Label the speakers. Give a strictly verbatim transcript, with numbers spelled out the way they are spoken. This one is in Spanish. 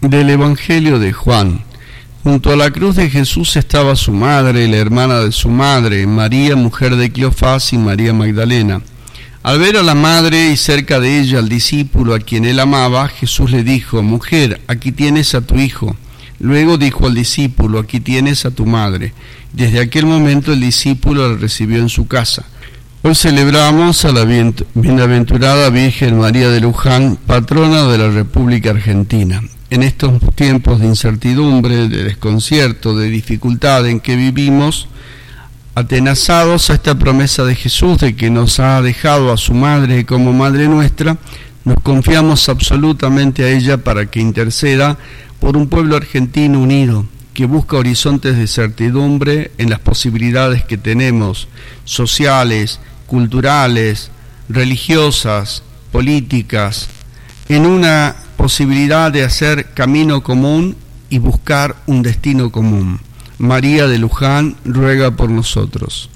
Speaker 1: Del Evangelio de Juan. Junto a la cruz de Jesús estaba su madre, la hermana de su madre, María, mujer de Cleofás, y María Magdalena. Al ver a la madre y cerca de ella al discípulo a quien él amaba, Jesús le dijo: Mujer, aquí tienes a tu hijo. Luego dijo al discípulo: Aquí tienes a tu madre. Desde aquel momento el discípulo la recibió en su casa. Hoy celebramos a la bienaventurada Virgen María de Luján, patrona de la República Argentina. En estos tiempos de incertidumbre, de desconcierto, de dificultad en que vivimos, atenazados a esta promesa de Jesús de que nos ha dejado a su madre como madre nuestra, nos confiamos absolutamente a ella para que interceda por un pueblo argentino unido, que busca horizontes de certidumbre en las posibilidades que tenemos, sociales, culturales, religiosas, políticas, en una posibilidad de hacer camino común y buscar un destino común. María de Luján ruega por nosotros.